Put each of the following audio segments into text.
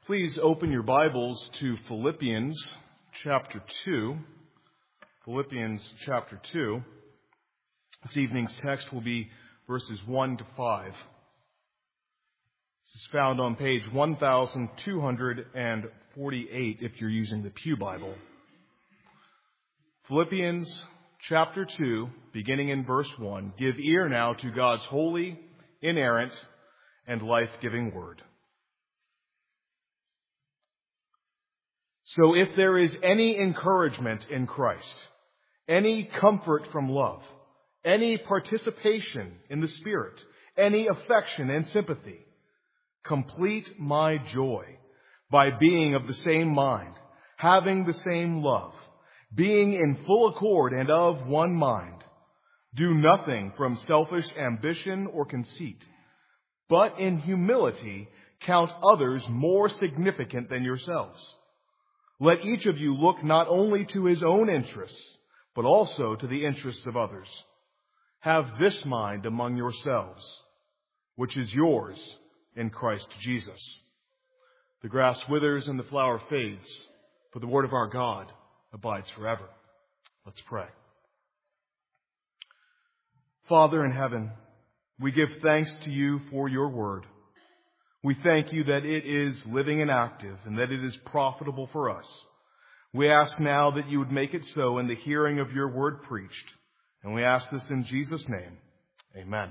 Please open your Bibles to Philippians chapter 2. Philippians chapter 2. This evening's text will be verses 1 to 5. This is found on page 1248 if you're using the Pew Bible. Philippians chapter 2, beginning in verse 1. Give ear now to God's holy, inerrant, and life-giving word. So if there is any encouragement in Christ, any comfort from love, any participation in the Spirit, any affection and sympathy, complete my joy by being of the same mind, having the same love, being in full accord and of one mind. Do nothing from selfish ambition or conceit, but in humility count others more significant than yourselves. Let each of you look not only to his own interests, but also to the interests of others. Have this mind among yourselves, which is yours in Christ Jesus. The grass withers and the flower fades, but the word of our God abides forever. Let's pray. Father in heaven, we give thanks to you for your word. We thank you that it is living and active and that it is profitable for us. We ask now that you would make it so in the hearing of your word preached. And we ask this in Jesus' name. Amen.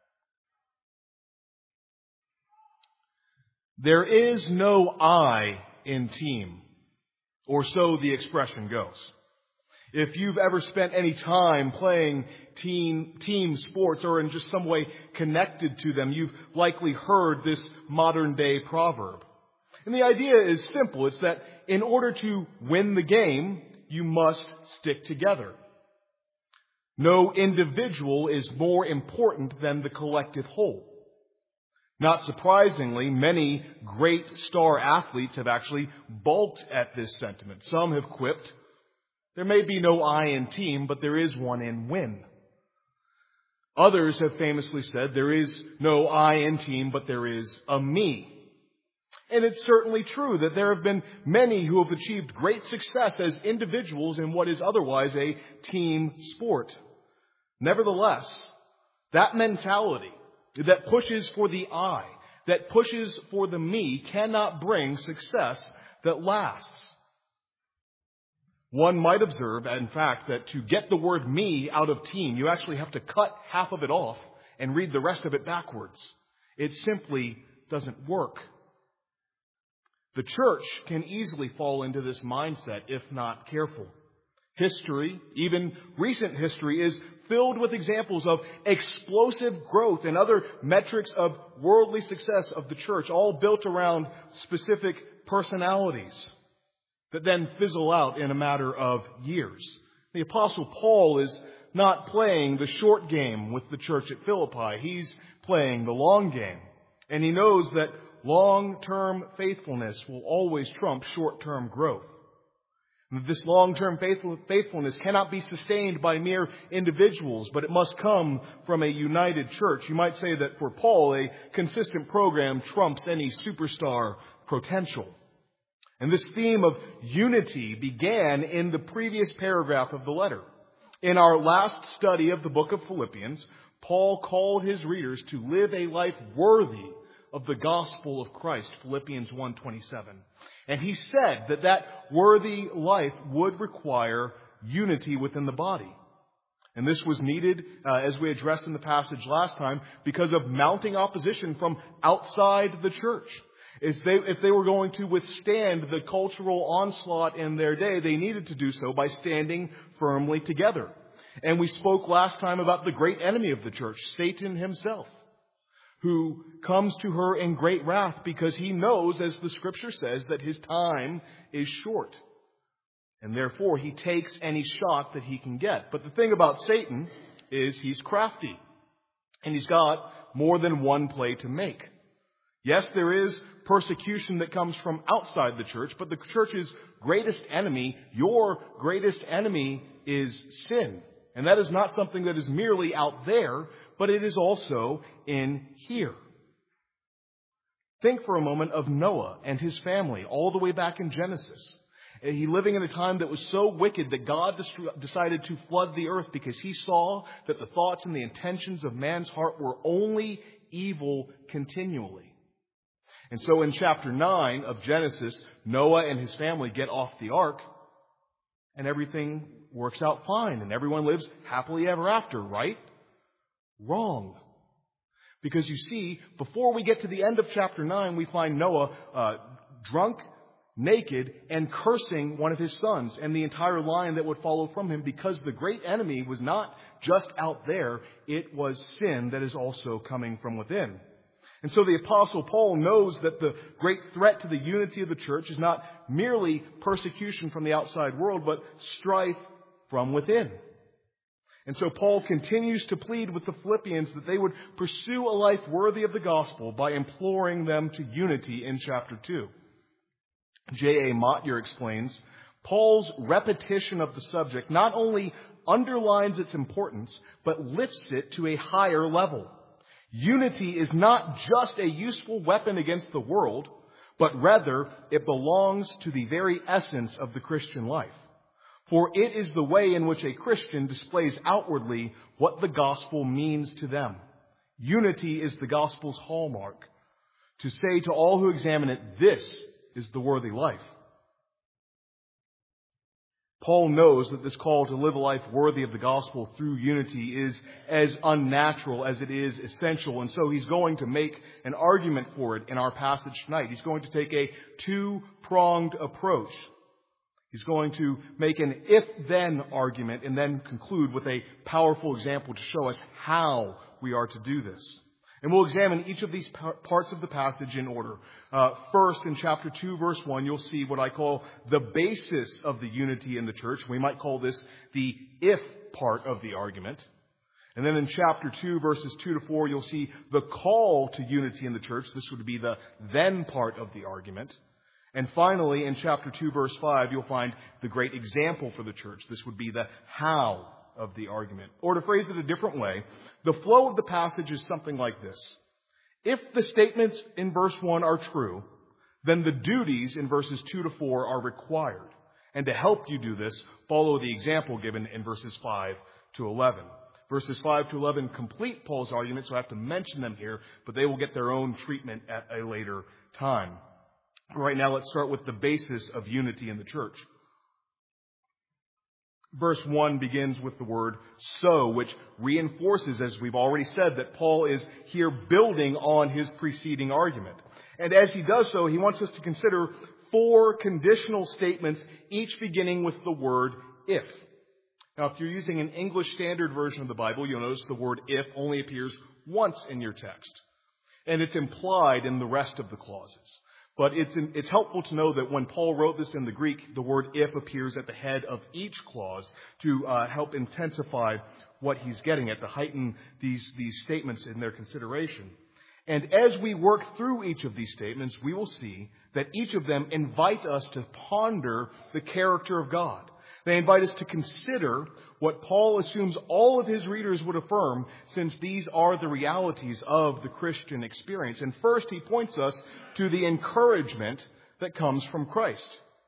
There is no I in team, or so the expression goes. If you've ever spent any time playing team sports or in just some way connected to them, you've likely heard this modern day proverb. And the idea is simple. It's that in order to win the game, you must stick together. No individual is more important than the collective whole. Not surprisingly, many great star athletes have actually balked at this sentiment. Some have quipped, there may be no I in team, but there is one in win. Others have famously said, there is no I in team, but there is a me. And it's certainly true that there have been many who have achieved great success as individuals in what is otherwise a team sport. Nevertheless, that mentality that pushes for the I, that pushes for the me, cannot bring success that lasts. One might observe, in fact, that to get the word me out of team, you actually have to cut half of it off and read the rest of it backwards. It simply doesn't work. The church can easily fall into this mindset if not careful. History, even recent history, is filled with examples of explosive growth and other metrics of worldly success of the church, all built around specific personalities that then fizzle out in a matter of years. The Apostle Paul is not playing the short game with the church at Philippi. He's playing the long game. And he knows that long-term faithfulness will always trump short-term growth. And this long-term faithfulness cannot be sustained by mere individuals, but it must come from a united church. You might say that for Paul, a consistent program trumps any superstar potential. And this theme of unity began in the previous paragraph of the letter. In our last study of the book of Philippians, Paul called his readers to live a life worthy of the gospel of Christ, Philippians 1:27. And he said that that worthy life would require unity within the body. And this was needed, as we addressed in the passage last time, because of mounting opposition from outside the church. If they were going to withstand the cultural onslaught in their day, they needed to do so by standing firmly together. And we spoke last time about the great enemy of the church, Satan himself, who comes to her in great wrath because he knows, as the scripture says, that his time is short. And therefore, he takes any shot that he can get. But the thing about Satan is he's crafty. And he's got more than one play to make. Yes, there is persecution that comes from outside the church, but the church's greatest enemy, your greatest enemy, is sin. And that is not something that is merely out there, but it is also in here. Think for a moment of Noah and his family all the way back in Genesis. He living in a time that was so wicked that God decided to flood the earth because he saw that the thoughts and the intentions of man's heart were only evil continually. And so in chapter 9 of Genesis, Noah and his family get off the ark and everything works out fine and everyone lives happily ever after, right? Wrong. Because you see, before we get to the end of chapter 9, we find Noah drunk, naked, and cursing one of his sons and the entire line that would follow from him, because the great enemy was not just out there, it was sin that is also coming from within. And so the Apostle Paul knows that the great threat to the unity of the church is not merely persecution from the outside world, but strife from within. And so Paul continues to plead with the Philippians that they would pursue a life worthy of the gospel by imploring them to unity in chapter 2. J.A. Motyer explains, Paul's repetition of the subject not only underlines its importance, but lifts it to a higher level. Unity is not just a useful weapon against the world, but rather it belongs to the very essence of the Christian life. For it is the way in which a Christian displays outwardly what the gospel means to them. Unity is the gospel's hallmark. To say to all who examine it, this is the worthy life. Paul knows that this call to live a life worthy of the gospel through unity is as unnatural as it is essential. And so he's going to make an argument for it in our passage tonight. He's going to take a two-pronged approach. He's going to make an if-then argument and then conclude with a powerful example to show us how we are to do this. And we'll examine each of these parts of the passage in order. First, in chapter 2, verse 1, you'll see what I call the basis of the unity in the church. We might call this the if part of the argument. And then in chapter 2, verses 2 to 4, you'll see the call to unity in the church. This would be the then part of the argument. And finally, in chapter 2, verse 5, you'll find the great example for the church. This would be the how of the argument. Or to phrase it a different way, the flow of the passage is something like this. If the statements in verse 1 are true, then the duties in verses 2 to 4 are required. And to help you do this, follow the example given in verses 5 to 11. Verses 5 to 11 complete Paul's argument, so I have to mention them here, but they will get their own treatment at a later time. Right now, let's start with the basis of unity in the church. Verse 1 begins with the word so, which reinforces, as we've already said, that Paul is here building on his preceding argument. And as he does so, he wants us to consider 4 conditional statements, each beginning with the word if. Now, if you're using an English Standard Version of the Bible, you'll notice the word if only appears once in your text. And it's implied in the rest of the clauses. But it's helpful to know that when Paul wrote this in the Greek, the word if appears at the head of each clause to help intensify what he's getting at, to heighten these statements in their consideration. And as we work through each of these statements, we will see that each of them invite us to ponder the character of God. They invite us to consider what Paul assumes all of his readers would affirm, since these are the realities of the Christian experience. And first, he points us to the encouragement that comes from Christ.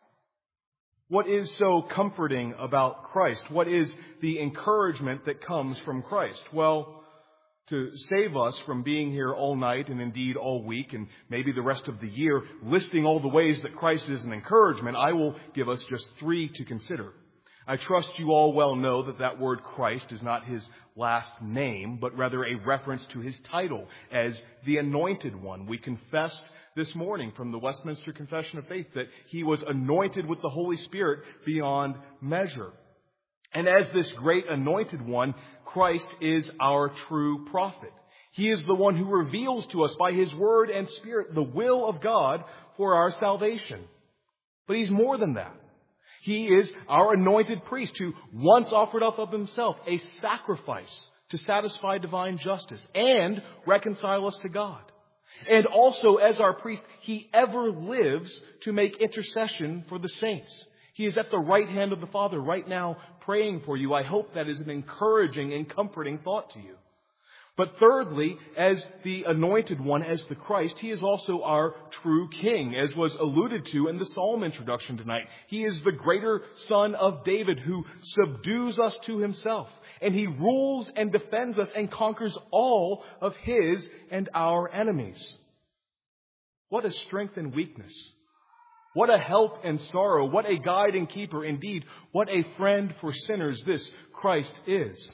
What is so comforting about Christ? What is the encouragement that comes from Christ? Well, to save us from being here all night and indeed all week and maybe the rest of the year, listing all the ways that Christ is an encouragement, I will give us just 3 to consider. I trust you all well know that that word Christ is not his last name, but rather a reference to his title as the Anointed One. We confessed this morning from the Westminster Confession of Faith that he was anointed with the Holy Spirit beyond measure. And as this great Anointed One, Christ is our true prophet. He is the one who reveals to us by his word and spirit the will of God for our salvation. But he's more than that. He is our anointed priest who once offered up of himself a sacrifice to satisfy divine justice and reconcile us to God. And also, as our priest, he ever lives to make intercession for the saints. He is at the right hand of the Father right now praying for you. I hope that is an encouraging and comforting thought to you. But thirdly, as the anointed one, as the Christ, he is also our true king, as was alluded to in the psalm introduction tonight. He is the greater son of David who subdues us to himself. And he rules and defends us and conquers all of his and our enemies. What a strength and weakness. What a help and sorrow. What a guide and keeper. Indeed, what a friend for sinners this Christ is.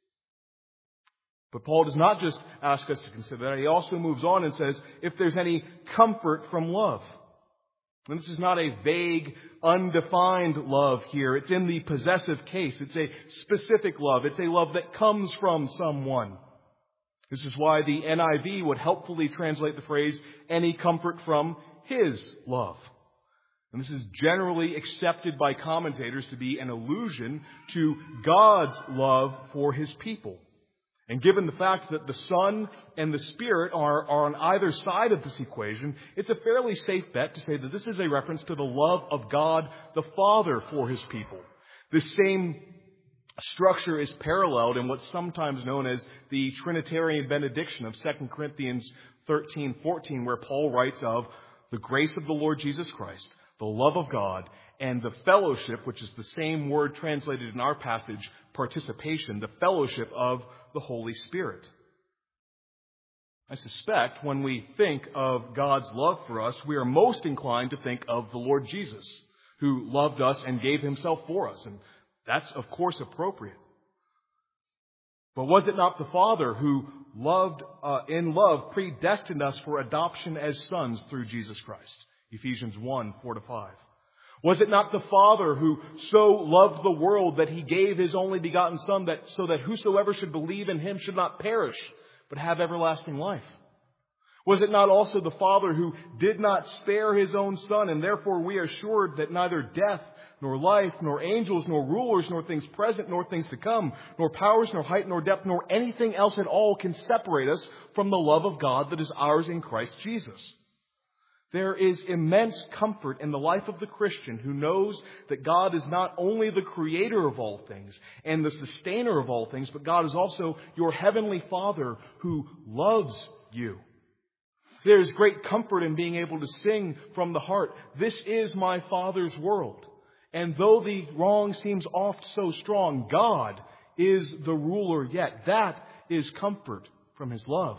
But Paul does not just ask us to consider that. He also moves on and says, if there's any comfort from love. And this is not a vague, undefined love here. It's in the possessive case. It's a specific love. It's a love that comes from someone. This is why the NIV would helpfully translate the phrase, any comfort from his love. And this is generally accepted by commentators to be an allusion to God's love for his people. And given the fact that the Son and the Spirit are on either side of this equation, it's a fairly safe bet to say that this is a reference to the love of God the Father for his people. This same structure is paralleled in what's sometimes known as the Trinitarian benediction of 2 Corinthians 13:14, where Paul writes of the grace of the Lord Jesus Christ, the love of God, and the fellowship, which is the same word translated in our passage, participation, the fellowship of the Holy Spirit. I suspect when we think of God's love for us, we are most inclined to think of the Lord Jesus, who loved us and gave himself for us. And that's, of course, appropriate. But was it not the Father who in love, predestined us for adoption as sons through Jesus Christ? Ephesians 1:4-5. Was it not the Father who so loved the world that he gave his only begotten Son so that whosoever should believe in him should not perish, but have everlasting life? Was it not also the Father who did not spare his own Son, and therefore we are assured that neither death, nor life, nor angels, nor rulers, nor things present, nor things to come, nor powers, nor height, nor depth, nor anything else at all can separate us from the love of God that is ours in Christ Jesus? There is immense comfort in the life of the Christian who knows that God is not only the creator of all things and the sustainer of all things, but God is also your heavenly Father who loves you. There is great comfort in being able to sing from the heart, "This is my Father's world." And though the wrong seems oft so strong, God is the ruler yet. That is comfort from his love.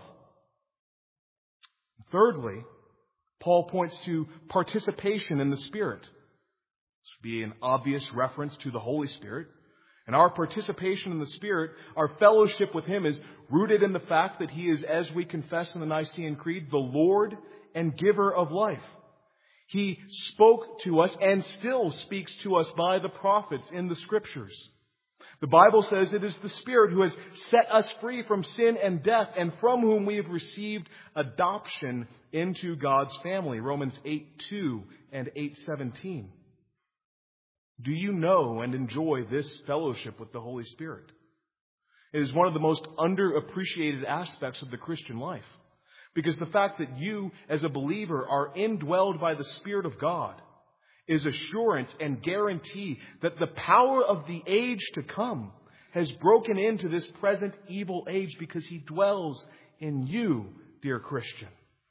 Thirdly, Paul points to participation in the Spirit. This would be an obvious reference to the Holy Spirit. And our participation in the Spirit, our fellowship with him, is rooted in the fact that he is, as we confess in the Nicene Creed, the Lord and giver of life. He spoke to us and still speaks to us by the prophets in the Scriptures. The Bible says it is the Spirit who has set us free from sin and death, and from whom we have received adoption into God's family. Romans 8:2 and 8:17. Do you know and enjoy this fellowship with the Holy Spirit? It is one of the most underappreciated aspects of the Christian life. Because the fact that you, as a believer, are indwelled by the Spirit of God is assurance and guarantee that the power of the age to come has broken into this present evil age because he dwells in you, dear Christian.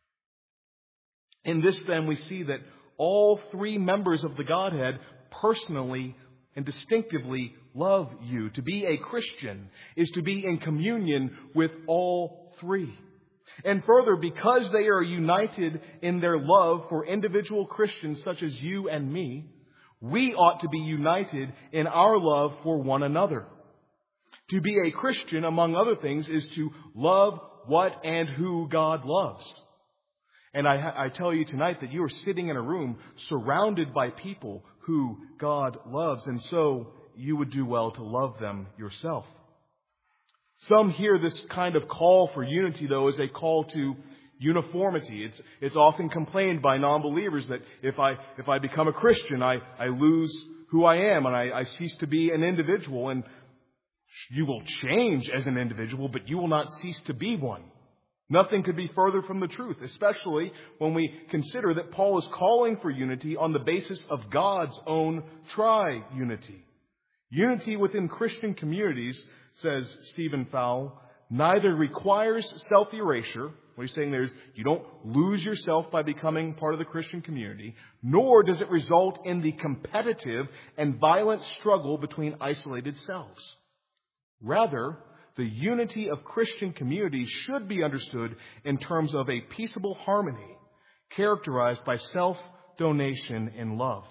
In this, then, we see that all three members of the Godhead personally and distinctively love you. To be a Christian is to be in communion with all three. And further, because they are united in their love for individual Christians such as you and me, we ought to be united in our love for one another. To be a Christian, among other things, is to love what and who God loves. And I tell you tonight that you are sitting in a room surrounded by people who God loves, and so you would do well to love them yourself. Some hear this kind of call for unity, though, as a call to uniformity. It's often complained by non-believers that if I become a Christian, I lose who I am and I cease to be an individual. And you will change as an individual, but you will not cease to be one. Nothing could be further from the truth, especially when we consider that Paul is calling for unity on the basis of God's own tri-unity. Unity within Christian communities, says Stephen Fowle, neither requires self-erasure. What he's saying there is you don't lose yourself by becoming part of the Christian community, nor does it result in the competitive and violent struggle between isolated selves. Rather, the unity of Christian community should be understood in terms of a peaceable harmony characterized by self-donation and love.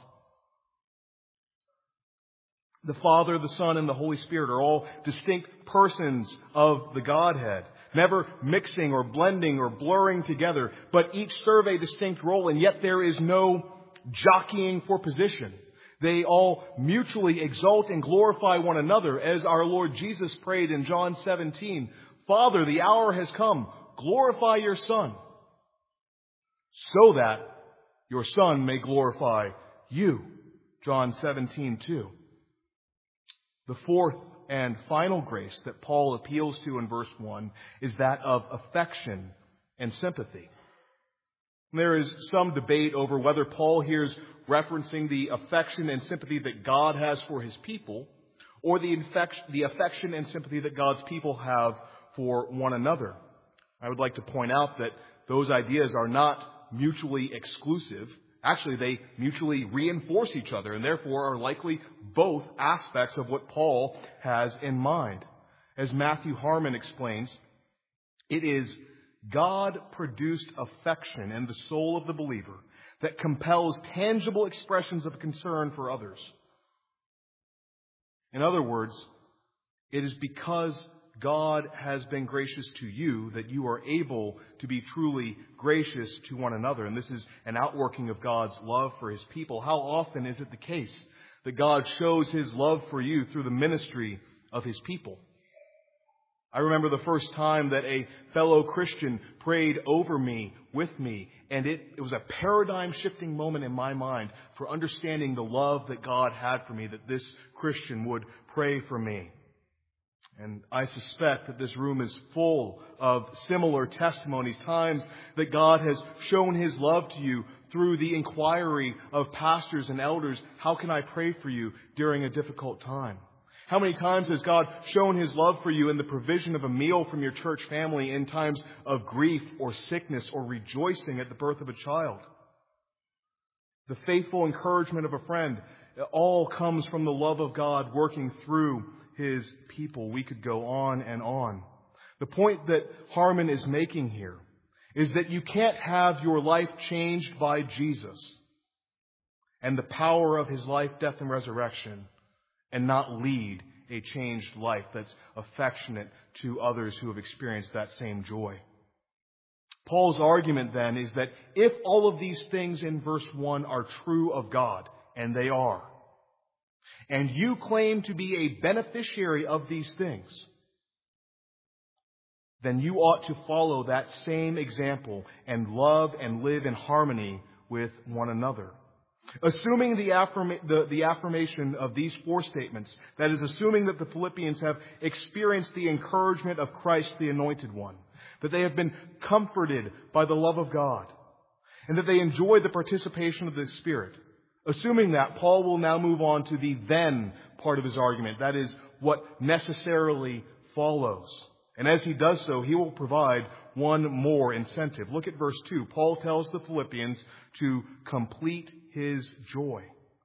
The Father, the Son, and the Holy Spirit are all distinct persons of the Godhead, never mixing or blending or blurring together, but each serve a distinct role, and yet there is no jockeying for position. They all mutually exalt and glorify one another, as our Lord Jesus prayed in John 17, "Father, the hour has come. Glorify your Son, so that your Son may glorify you." John 17:2. The fourth and final grace that Paul appeals to in verse 1 is that of affection and sympathy. There is some debate over whether Paul here is referencing the affection and sympathy that God has for his people, or the affection and sympathy that God's people have for one another. I would like to point out that those ideas are not mutually exclusive. Actually, they mutually reinforce each other, and therefore are likely both aspects of what Paul has in mind. As Matthew Harmon explains, it is God-produced affection in the soul of the believer that compels tangible expressions of concern for others. In other words, it is because God has been gracious to you that you are able to be truly gracious to one another. And this is an outworking of God's love for his people. How often is it the case that God shows his love for you through the ministry of his people? I remember the first time that a fellow Christian prayed over me, with me, and it was a paradigm-shifting moment in my mind for understanding the love that God had for me, that this Christian would pray for me. And I suspect that this room is full of similar testimonies, times that God has shown his love to you through the inquiry of pastors and elders. How can I pray for you during a difficult time? How many times has God shown his love for you in the provision of a meal from your church family in times of grief or sickness or rejoicing at the birth of a child? The faithful encouragement of a friend, it all comes from the love of God working through his people. We could go on and on. The point that Harmon is making here is that you can't have your life changed by Jesus and the power of his life, death, and resurrection and not lead a changed life that's affectionate to others who have experienced that same joy. Paul's argument then is that if all of these things in verse 1 are true of God, and they are, and you claim to be a beneficiary of these things, then you ought to follow that same example and love and live in harmony with one another. Assuming the affirmation of these four statements, that is, assuming that the Philippians have experienced the encouragement of Christ, the Anointed One, that they have been comforted by the love of God, and that they enjoy the participation of the Spirit. Assuming that, Paul will now move on to the then part of his argument. That is, what necessarily follows. And as he does so, he will provide one more incentive. Look at verse 2. Paul tells the Philippians to complete his joy.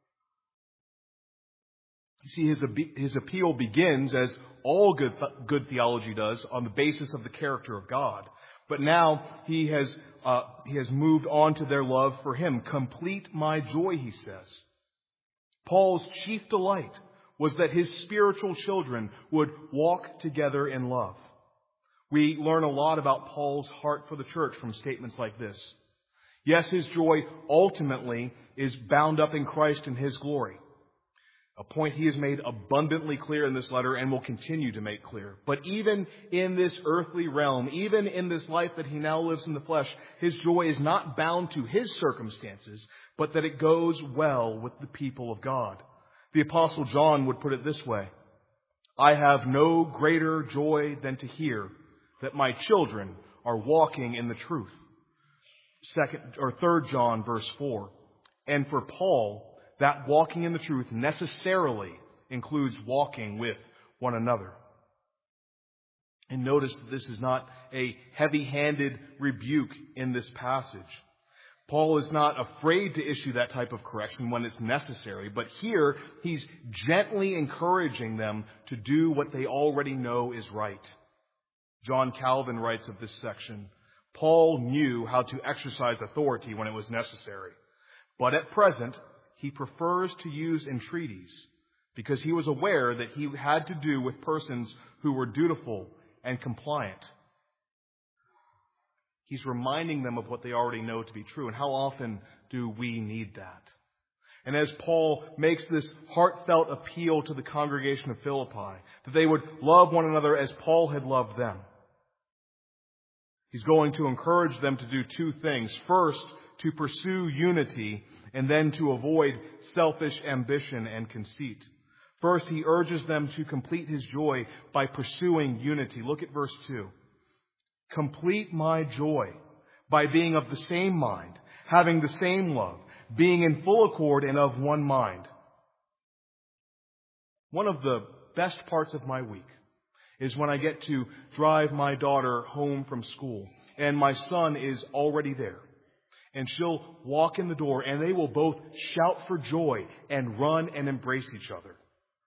You see, his appeal begins, as all good theology does, on the basis of the character of God. But now he has moved on to their love for him. Complete my joy, he says. Paul's chief delight was that his spiritual children would walk together in love. We learn a lot about Paul's heart for the church from statements like this. Yes, his joy ultimately is bound up in Christ and his glory. A point he has made abundantly clear in this letter and will continue to make clear. But even in this earthly realm, even in this life that he now lives in the flesh, his joy is not bound to his circumstances, but that it goes well with the people of God. The Apostle John would put it this way: I have no greater joy than to hear that my children are walking in the truth. 3 John verse 4. And for Paul, that walking in the truth necessarily includes walking with one another. And notice that this is not a heavy-handed rebuke in this passage. Paul is not afraid to issue that type of correction when it's necessary, but here he's gently encouraging them to do what they already know is right. John Calvin writes of this section, Paul knew how to exercise authority when it was necessary, but at present he prefers to use entreaties because he was aware that he had to do with persons who were dutiful and compliant. He's reminding them of what they already know to be true. And how often do we need that? And as Paul makes this heartfelt appeal to the congregation of Philippi, that they would love one another as Paul had loved them, he's going to encourage them to do two things. First, to pursue unity, and then to avoid selfish ambition and conceit. First, he urges them to complete his joy by pursuing unity. Look at verse 2. Complete my joy by being of the same mind, having the same love, being in full accord and of one mind. One of the best parts of my week is when I get to drive my daughter home from school and my son is already there. And she'll walk in the door and they will both shout for joy and run and embrace each other.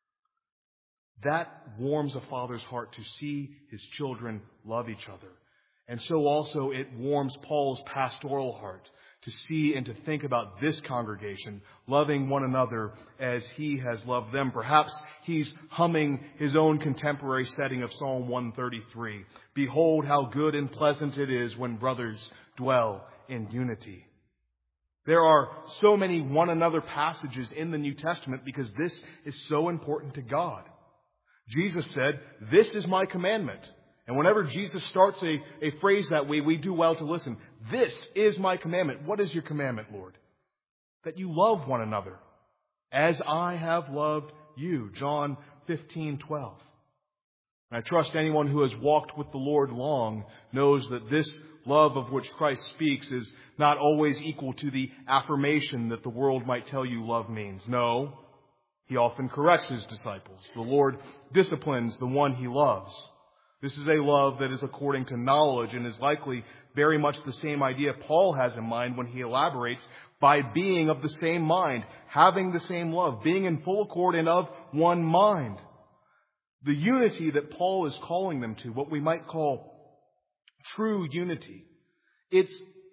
That warms a father's heart to see his children love each other. And so also it warms Paul's pastoral heart to see and to think about this congregation loving one another as he has loved them. Perhaps he's humming his own contemporary setting of Psalm 133. Behold how good and pleasant it is when brothers dwell in unity. There are so many one another passages in the New Testament because this is so important to God. Jesus said, "This is my commandment." And whenever Jesus starts a phrase that way, we do well to listen. This is my commandment. What is your commandment, Lord? That you love one another as I have loved you. John 15:12. And I trust anyone who has walked with the Lord long knows that this love of which Christ speaks is not always equal to the affirmation that the world might tell you love means. No, he often corrects his disciples. The Lord disciplines the one he loves. This is a love that is according to knowledge and is likely very much the same idea Paul has in mind when he elaborates by being of the same mind, having the same love, being in full accord and of one mind. The unity that Paul is calling them to, what we might call true unity, it's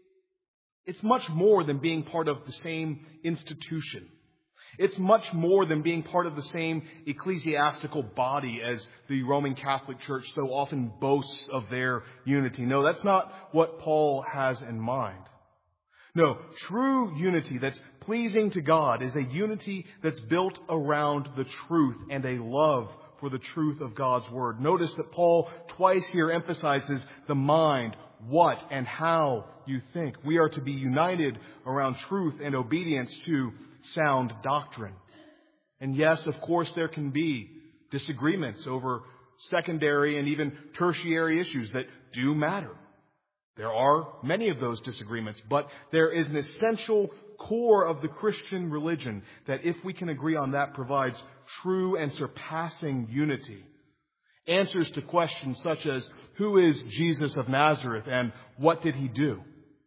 much more than being part of the same institution. It's much more than being part of the same ecclesiastical body as the Roman Catholic Church so often boasts of their unity. No, that's not what Paul has in mind. No, true unity that's pleasing to God is a unity that's built around the truth and a love for the truth of God's Word. Notice that Paul twice here emphasizes the mind, what and how you think. We are to be united around truth and obedience to sound doctrine. And yes, of course, there can be disagreements over secondary and even tertiary issues that do matter. There are many of those disagreements, but there is an essential core of the Christian religion that, if we can agree on that, provides true and surpassing unity. Answers to questions such as, who is Jesus of Nazareth and what did he do?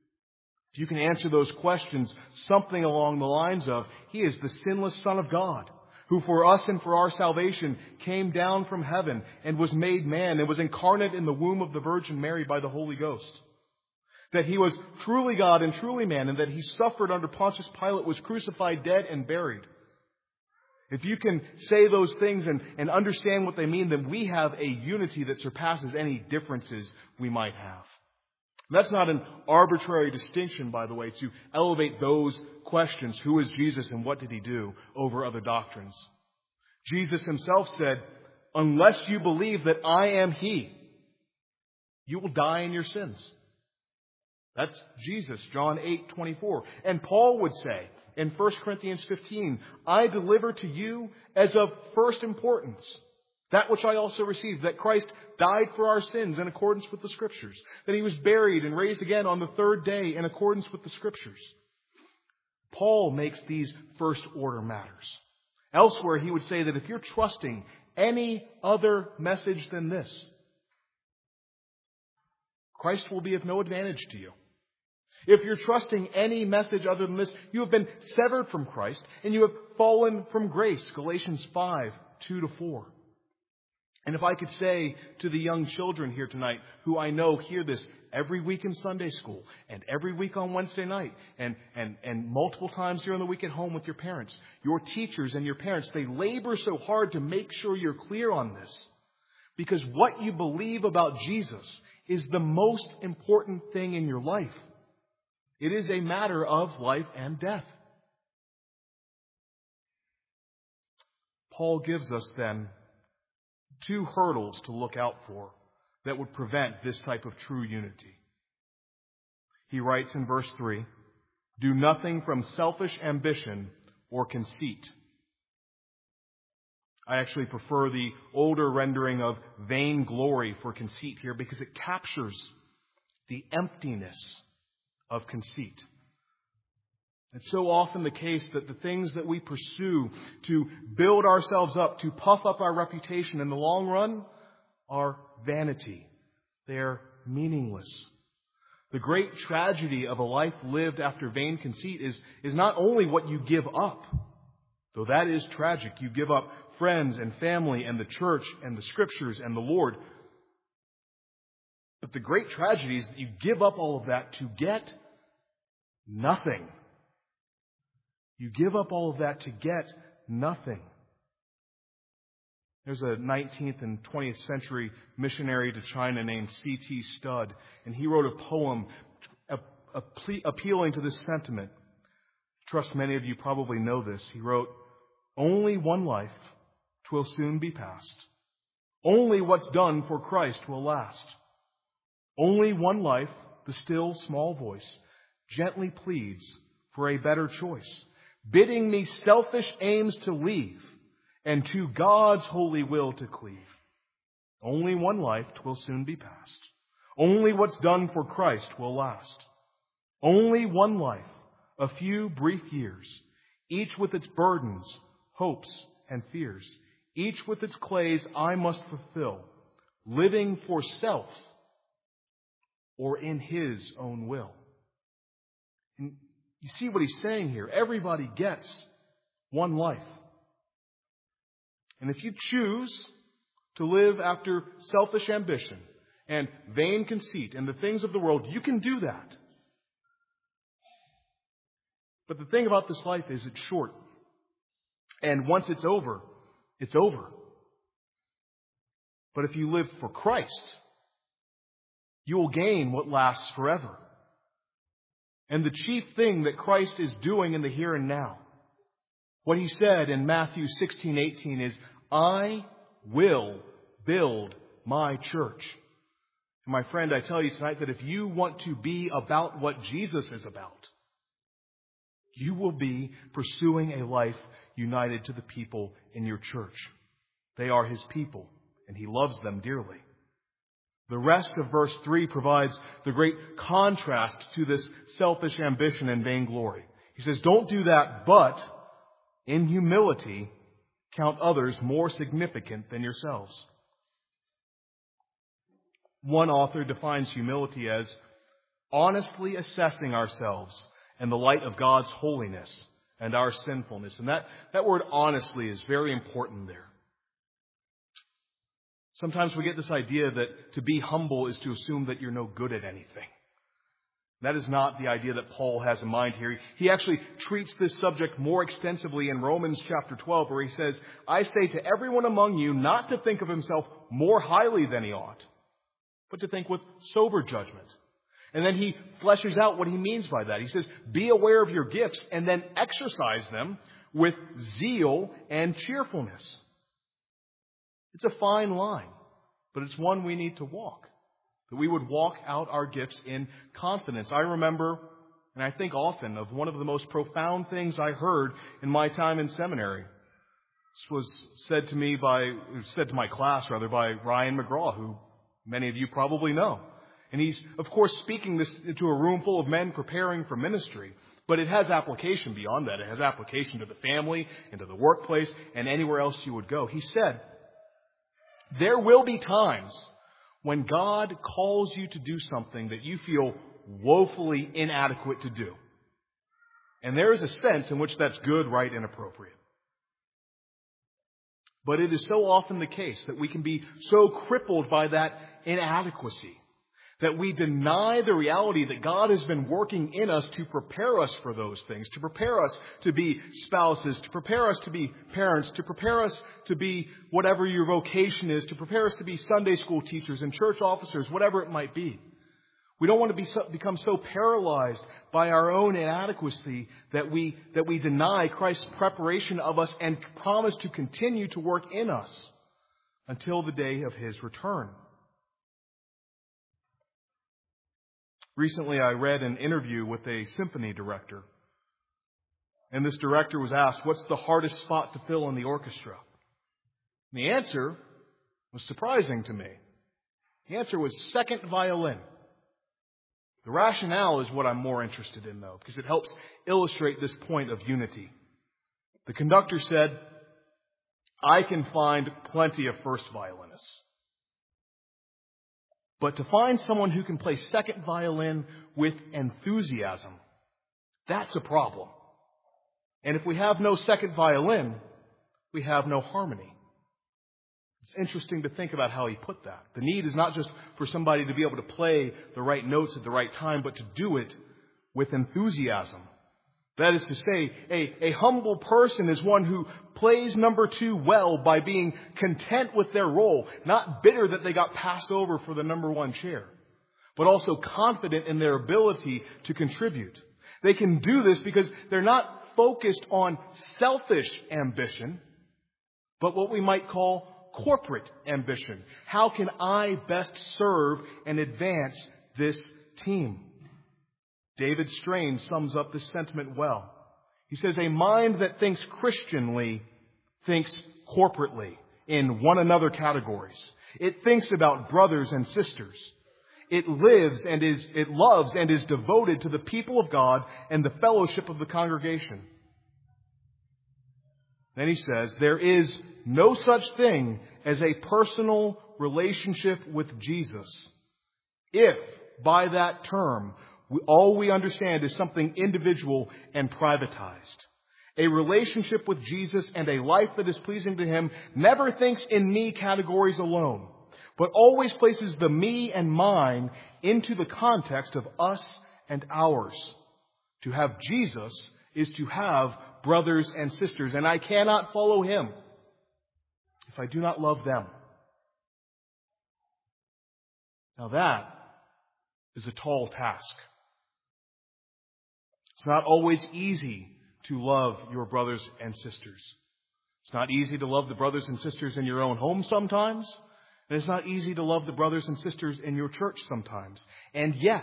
If you can answer those questions, something along the lines of, he is the sinless Son of God, who for us and for our salvation came down from heaven and was made man and was incarnate in the womb of the Virgin Mary by the Holy Ghost. That he was truly God and truly man, and that he suffered under Pontius Pilate, was crucified, dead, and buried. If you can say those things and understand what they mean, then we have a unity that surpasses any differences we might have. That's not an arbitrary distinction, by the way, to elevate those questions, who is Jesus and what did he do, over other doctrines. Jesus himself said, unless you believe that I am he, you will die in your sins. That's Jesus, John 8:24. And Paul would say in 1 Corinthians 15, I deliver to you as of first importance that which I also received, that Christ died for our sins in accordance with the Scriptures, that he was buried and raised again on the third day in accordance with the Scriptures. Paul makes these first order matters. Elsewhere, he would say that if you're trusting any other message than this, Christ will be of no advantage to you. If you're trusting any message other than this, you have been severed from Christ and you have fallen from grace. Galatians 5:2-4. And if I could say to the young children here tonight, who I know hear this every week in Sunday school and every week on Wednesday night and multiple times during the week at home with your parents, your teachers and your parents, they labor so hard to make sure you're clear on this. Because what you believe about Jesus is the most important thing in your life. It is a matter of life and death. Paul gives us then 2 hurdles to look out for that would prevent this type of true unity. He writes in verse 3, "Do nothing from selfish ambition or conceit." I actually prefer the older rendering of vainglory for conceit here because it captures the emptiness of conceit. It's so often the case that the things that we pursue to build ourselves up, to puff up our reputation in the long run, are vanity. They're meaningless. The great tragedy of a life lived after vain conceit is not only what you give up, though that is tragic. You give up friends and family and the church and the scriptures and the Lord. But the great tragedy is that you give up all of that to get nothing. You give up all of that to get nothing. There's a 19th and 20th century missionary to China named C.T. Studd, and he wrote a poem appealing to this sentiment. I trust many of you probably know this. He wrote, "Only one life, 'twill soon be past. Only what's done for Christ will last. Only one life, the still small voice gently pleads for a better choice, bidding me selfish aims to leave and to God's holy will to cleave. Only one life, 'twill soon be past. Only what's done for Christ will last. Only one life, a few brief years, each with its burdens, hopes, and fears, each with its clays I must fulfill, living for self or in His own will." And you see what he's saying here. Everybody gets one life. And if you choose to live after selfish ambition and vain conceit and the things of the world, you can do that. But the thing about this life is it's short. And once it's over, it's over. But if you live for Christ, you will gain what lasts forever. And the chief thing that Christ is doing in the here and now, what He said in Matthew 16:18 is, "I will build my church." And my friend, I tell you tonight that if you want to be about what Jesus is about, you will be pursuing a life united to the people in your church. They are His people, and He loves them dearly. The rest of verse 3 provides the great contrast to this selfish ambition and vainglory. He says, "Don't do that, but in humility count others more significant than yourselves." One author defines humility as honestly assessing ourselves in the light of God's holiness and our sinfulness. And that word honestly is very important there. Sometimes we get this idea that to be humble is to assume that you're no good at anything. That is not the idea that Paul has in mind here. He actually treats this subject more extensively in Romans chapter 12, where he says, "I say to everyone among you not to think of himself more highly than he ought, but to think with sober judgment." And then he fleshes out what he means by that. He says, "Be aware of your gifts and then exercise them with zeal and cheerfulness." It's a fine line, but it's one we need to walk. That we would walk out our gifts in confidence. I remember, and I think often, of one of the most profound things I heard in my time in seminary. This was said to my class by Ryan McGraw, who many of you probably know. And he's, of course, speaking this to a room full of men preparing for ministry. But it has application beyond that. It has application to the family and to the workplace and anywhere else you would go. He said, "There will be times when God calls you to do something that you feel woefully inadequate to do. And there is a sense in which that's good, right, and appropriate. But it is so often the case that we can be so crippled by that inadequacy that we deny the reality that God has been working in us to prepare us for those things, to prepare us to be spouses, to prepare us to be parents, to prepare us to be whatever your vocation is, to prepare us to be Sunday school teachers and church officers, whatever it might be. We don't want to become so paralyzed by our own inadequacy that we deny Christ's preparation of us and promise to continue to work in us until the day of His return. Recently, I read an interview with a symphony director. And this director was asked, what's the hardest spot to fill in the orchestra? And the answer was surprising to me. The answer was second violin. The rationale is what I'm more interested in, though, because it helps illustrate this point of unity. The conductor said, I can find plenty of first violinists. But to find someone who can play second violin with enthusiasm, that's a problem. And if we have no second violin, we have no harmony. It's interesting to think about how he put that. The need is not just for somebody to be able to play the right notes at the right time, but to do it with enthusiasm. That is to say, a humble person is one who plays number two well by being content with their role, not bitter that they got passed over for the number one chair, but also confident in their ability to contribute. They can do this because they're not focused on selfish ambition, but what we might call corporate ambition. How can I best serve and advance this team? David Strain sums up this sentiment well. He says, a mind that thinks Christianly thinks corporately in one another categories. It thinks about brothers and sisters. It loves and is devoted to the people of God and the fellowship of the congregation. Then he says, there is no such thing as a personal relationship with Jesus, if by that term all we understand is something individual and privatized. A relationship with Jesus and a life that is pleasing to Him never thinks in me categories alone, but always places the me and mine into the context of us and ours. To have Jesus is to have brothers and sisters, and I cannot follow Him if I do not love them. Now that is a tall task. It's not always easy to love your brothers and sisters. It's not easy to love the brothers and sisters in your own home sometimes. And it's not easy to love the brothers and sisters in your church sometimes. And yet,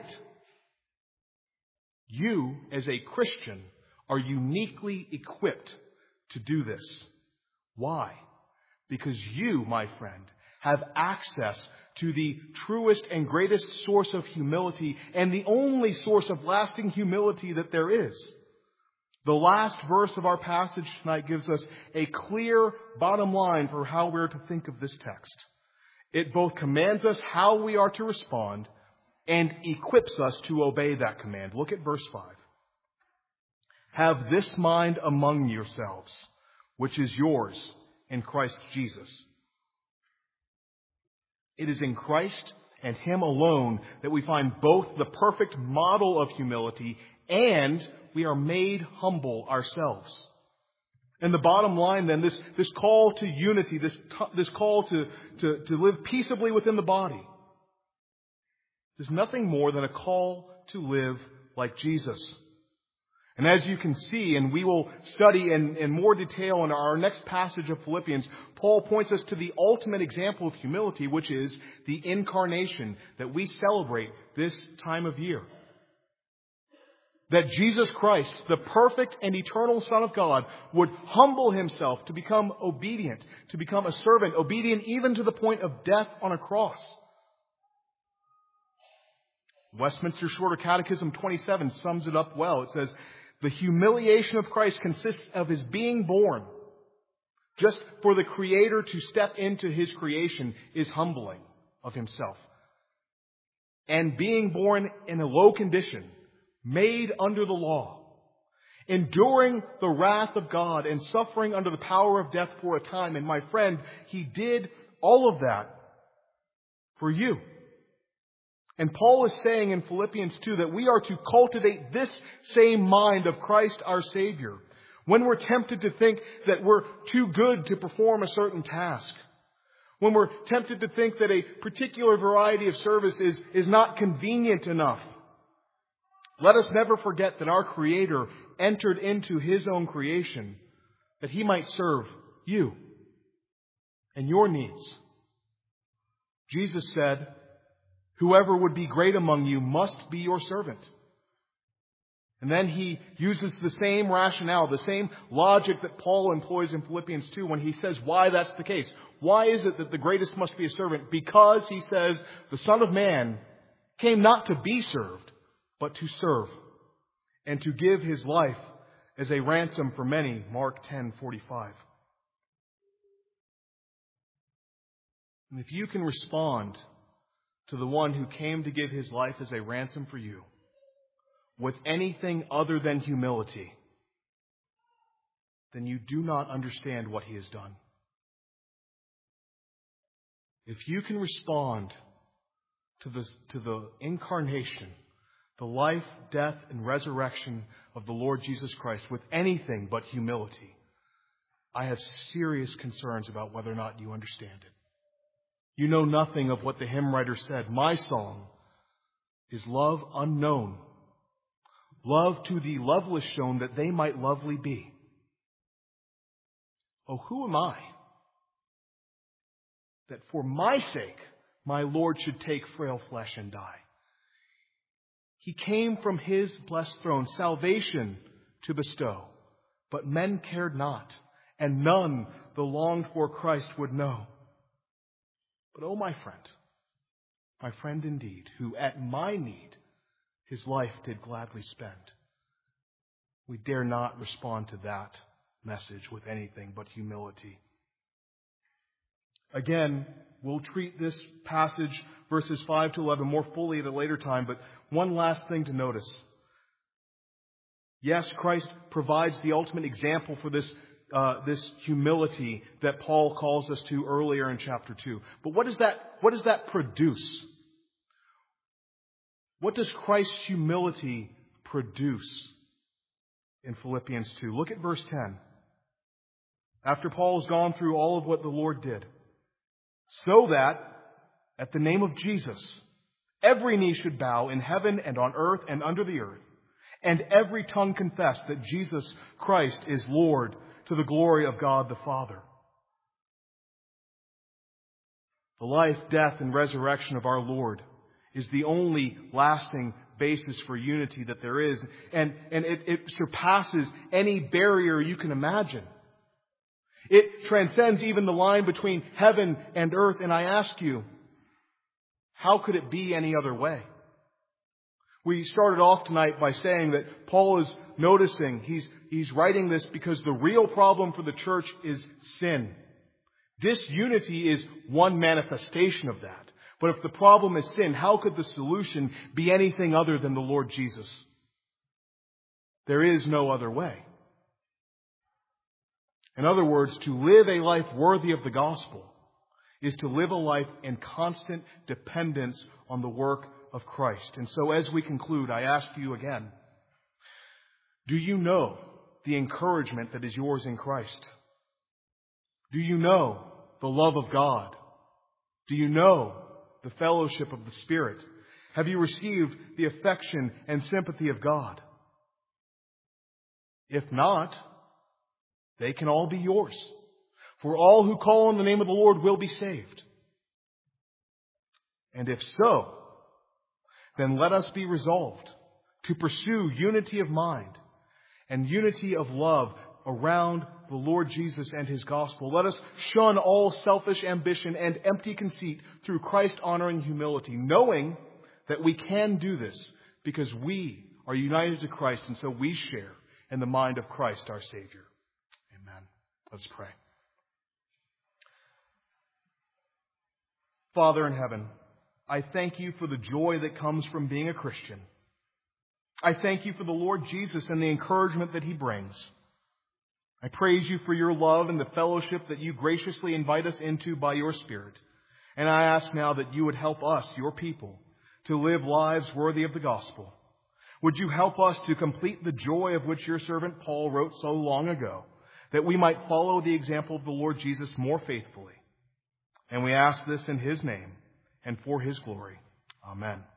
you as a Christian are uniquely equipped to do this. Why? Because you, my friend, have access to the truest and greatest source of humility and the only source of lasting humility that there is. The last verse of our passage tonight gives us a clear bottom line for how we're to think of this text. It both commands us how we are to respond and equips us to obey that command. Look at verse 5. Have this mind among yourselves, which is yours in Christ Jesus. It is in Christ and Him alone that we find both the perfect model of humility and we are made humble ourselves. And the bottom line then, this call to unity, this call to live peaceably within the body, is nothing more than a call to live like Jesus. And as you can see, and we will study in more detail in our next passage of Philippians, Paul points us to the ultimate example of humility, which is the incarnation that we celebrate this time of year. That Jesus Christ, the perfect and eternal Son of God, would humble Himself to become obedient, to become a servant, obedient even to the point of death on a cross. Westminster Shorter Catechism 27 sums it up well. It says, the humiliation of Christ consists of His being born. Just for the Creator to step into His creation is humbling of Himself. and being born in a low condition, made under the law, enduring the wrath of God and suffering under the power of death for a time. And my friend, He did all of that for you. And Paul is saying in Philippians 2 that we are to cultivate this same mind of Christ our Savior when we're tempted to think that we're too good to perform a certain task. When we're tempted to think that a particular variety of service is not convenient enough. Let us never forget that our Creator entered into His own creation that He might serve you and your needs. Jesus said, "Whoever would be great among you must be your servant." And then He uses the same rationale, the same logic that Paul employs in Philippians 2 when he says why that's the case. Why is it that the greatest must be a servant? Because, he says, the Son of Man came not to be served, but to serve, and to give His life as a ransom for many. Mark 10:45. And if you can respond to the one who came to give His life as a ransom for you with anything other than humility, then you do not understand what He has done. If you can respond to the incarnation, the life, death, and resurrection of the Lord Jesus Christ with anything but humility, I have serious concerns about whether or not you understand it. You know nothing of what the hymn writer said. My song is love unknown. Love to thee loveless shown, that they might lovely be. Oh, who am I, that for my sake my Lord should take frail flesh and die? He came from His blessed throne salvation to bestow, but men cared not, and none the longed for Christ would know. But oh, my friend indeed, who at my need His life did gladly spend. We dare not respond to that message with anything but humility. Again, we'll treat this passage, verses 5 to 11, more fully at a later time, but one last thing to notice. Yes, Christ provides the ultimate example for this humility that Paul calls us to earlier in chapter 2. But what does that produce? What does Christ's humility produce in Philippians 2? Look at verse 10. After Paul has gone through all of what the Lord did, so that at the name of Jesus, every knee should bow in heaven and on earth and under the earth, and every tongue confess that Jesus Christ is Lord, to the glory of God the Father. The life, death, and resurrection of our Lord is the only lasting basis for unity that there is. And it surpasses any barrier you can imagine. It transcends even the line between heaven and earth. And I ask you, how could it be any other way? We started off tonight by saying that Paul is noticing, he's writing this because the real problem for the church is sin. Disunity is one manifestation of that. But if the problem is sin, how could the solution be anything other than the Lord Jesus? There is no other way. In other words, to live a life worthy of the gospel is to live a life in constant dependence on the work of Christ. And so as we conclude, I ask you again, do you know the encouragement that is yours in Christ? Do you know the love of God? Do you know the fellowship of the Spirit? Have you received the affection and sympathy of God? If not, they can all be yours. For all who call on the name of the Lord will be saved. And if so, then let us be resolved to pursue unity of mind and unity of love around the Lord Jesus and His gospel. Let us shun all selfish ambition and empty conceit through Christ-honoring humility, knowing that we can do this because we are united to Christ, and so we share in the mind of Christ our Savior. Amen. Let's pray. Father in heaven, I thank you for the joy that comes from being a Christian. I thank you for the Lord Jesus and the encouragement that he brings. I praise you for your love and the fellowship that you graciously invite us into by your Spirit. And I ask now that you would help us, your people, to live lives worthy of the gospel. Would you help us to complete the joy of which your servant Paul wrote so long ago, that we might follow the example of the Lord Jesus more faithfully. And we ask this in his name and for his glory. Amen.